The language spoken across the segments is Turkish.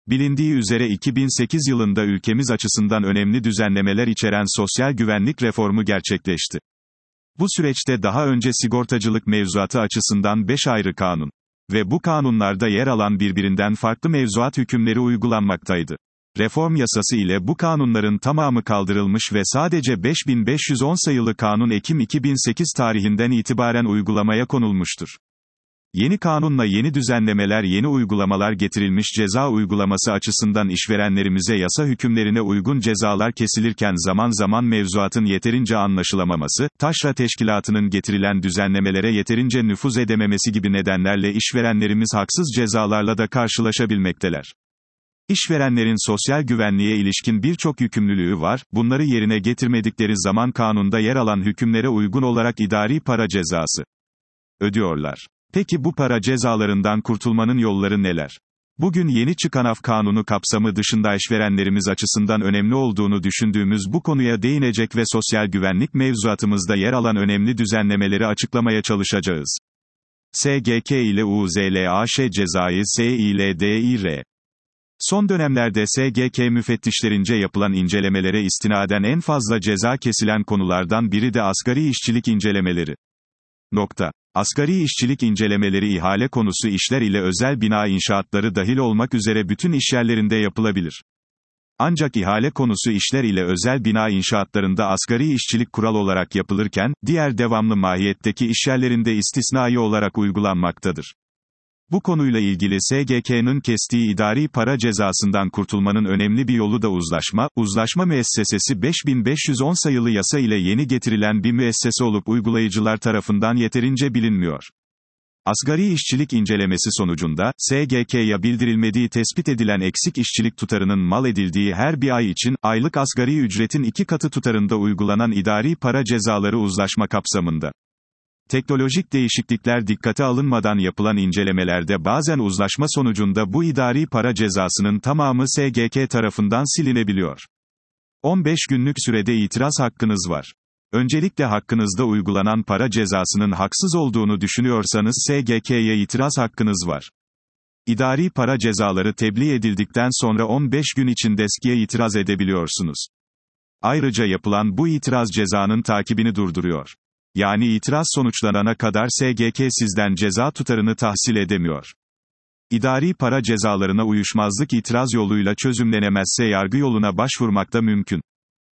Bilindiği üzere 2008 yılında ülkemiz açısından önemli düzenlemeler içeren sosyal güvenlik reformu gerçekleşti. Bu süreçte daha önce sigortacılık mevzuatı açısından 5 ayrı kanun ve bu kanunlarda yer alan birbirinden farklı mevzuat hükümleri uygulanmaktaydı. Reform yasası ile bu kanunların tamamı kaldırılmış ve sadece 5510 sayılı kanun Ekim 2008 tarihinden itibaren uygulamaya konulmuştur. Yeni kanunla yeni düzenlemeler, yeni uygulamalar getirilmiş. Ceza uygulaması açısından işverenlerimize yasa hükümlerine uygun cezalar kesilirken zaman zaman mevzuatın yeterince anlaşılamaması, taşra teşkilatının getirilen düzenlemelere yeterince nüfuz edememesi gibi nedenlerle işverenlerimiz haksız cezalarla da karşılaşabilmekteler. İşverenlerin sosyal güvenliğe ilişkin birçok yükümlülüğü var, bunları yerine getirmedikleri zaman kanunda yer alan hükümlere uygun olarak idari para cezası ödüyorlar. Peki bu para cezalarından kurtulmanın yolları neler? Bugün yeni çıkan Af Kanunu kapsamı dışında işverenlerimiz açısından önemli olduğunu düşündüğümüz bu konuya değinecek ve sosyal güvenlik mevzuatımızda yer alan önemli düzenlemeleri açıklamaya çalışacağız. SGK ile UZLAŞ cezayı SİLDİR. Son dönemlerde SGK müfettişlerince yapılan incelemelere istinaden en fazla ceza kesilen konulardan biri de asgari işçilik incelemeleri. Asgari işçilik incelemeleri ihale konusu işler ile özel bina inşaatları dahil olmak üzere bütün işyerlerinde yapılabilir. Ancak ihale konusu işler ile özel bina inşaatlarında asgari işçilik kural olarak yapılırken, diğer devamlı mahiyetteki işyerlerinde istisnai olarak uygulanmaktadır. Bu konuyla ilgili SGK'nın kestiği idari para cezasından kurtulmanın önemli bir yolu da uzlaşma müessesesi 5510 sayılı yasa ile yeni getirilen bir müessese olup uygulayıcılar tarafından yeterince bilinmiyor. Asgari işçilik incelemesi sonucunda, SGK'ya bildirilmediği tespit edilen eksik işçilik tutarının mal edildiği her bir ay için, aylık asgari ücretin 2 katı tutarında uygulanan idari para cezaları uzlaşma kapsamında. Teknolojik değişiklikler dikkate alınmadan yapılan incelemelerde bazen uzlaşma sonucunda bu idari para cezasının tamamı SGK tarafından silinebiliyor. 15 günlük sürede itiraz hakkınız var. Öncelikle hakkınızda uygulanan para cezasının haksız olduğunu düşünüyorsanız SGK'ye itiraz hakkınız var. İdari para cezaları tebliğ edildikten sonra 15 gün içinde SGK'ye itiraz edebiliyorsunuz. Ayrıca yapılan bu itiraz cezanın takibini durduruyor. Yani itiraz sonuçlanana kadar SGK sizden ceza tutarını tahsil edemiyor. İdari para cezalarına uyuşmazlık itiraz yoluyla çözümlenemezse yargı yoluna başvurmak da mümkün.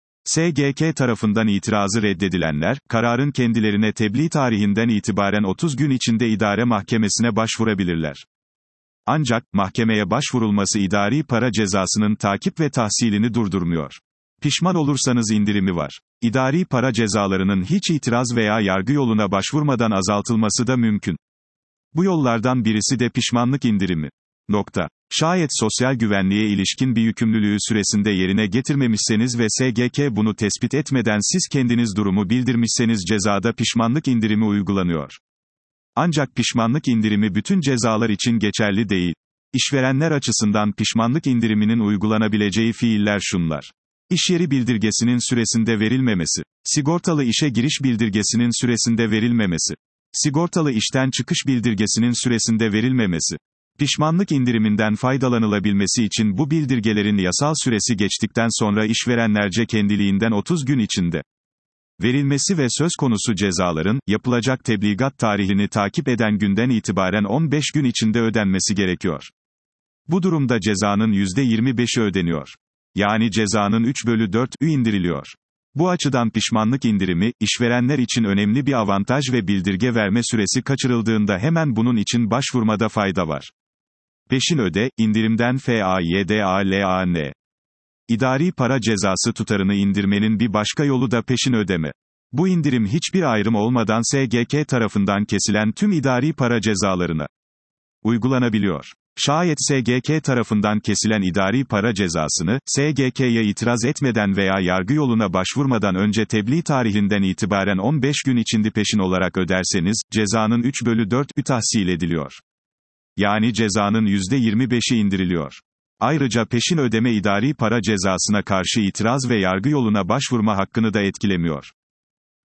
SGK tarafından itirazı reddedilenler, kararın kendilerine tebliğ tarihinden itibaren 30 gün içinde idare mahkemesine başvurabilirler. Ancak, mahkemeye başvurulması idari para cezasının takip ve tahsilini durdurmuyor. Pişman olursanız indirimi var. İdari para cezalarının hiç itiraz veya yargı yoluna başvurmadan azaltılması da mümkün. Bu yollardan birisi de pişmanlık indirimi. Şayet sosyal güvenliğe ilişkin bir yükümlülüğü süresinde yerine getirmemişseniz ve SGK bunu tespit etmeden siz kendiniz durumu bildirmişseniz cezada pişmanlık indirimi uygulanıyor. Ancak pişmanlık indirimi bütün cezalar için geçerli değil. İşverenler açısından pişmanlık indiriminin uygulanabileceği fiiller şunlar. İş yeri bildirgesinin süresinde verilmemesi, sigortalı işe giriş bildirgesinin süresinde verilmemesi, sigortalı işten çıkış bildirgesinin süresinde verilmemesi. Pişmanlık indiriminden faydalanılabilmesi için bu bildirgelerin yasal süresi geçtikten sonra işverenlerce kendiliğinden 30 gün içinde verilmesi ve söz konusu cezaların, yapılacak tebligat tarihini takip eden günden itibaren 15 gün içinde ödenmesi gerekiyor. Bu durumda cezanın %25'i ödeniyor. Yani cezanın 3/4'ü indiriliyor. Bu açıdan pişmanlık indirimi, işverenler için önemli bir avantaj ve bildirge verme süresi kaçırıldığında hemen bunun için başvurmada fayda var. Peşin öde, indirimden FAYDALAN. İdari para cezası tutarını indirmenin bir başka yolu da peşin ödeme. Bu indirim hiçbir ayrım olmadan SGK tarafından kesilen tüm idari para cezalarına uygulanabiliyor. Şayet SGK tarafından kesilen idari para cezasını, SGK'ya itiraz etmeden veya yargı yoluna başvurmadan önce tebliğ tarihinden itibaren 15 gün içinde peşin olarak öderseniz, cezanın 3/4'ü tahsil ediliyor. Yani cezanın %25'i indiriliyor. Ayrıca peşin ödeme idari para cezasına karşı itiraz ve yargı yoluna başvurma hakkını da etkilemiyor.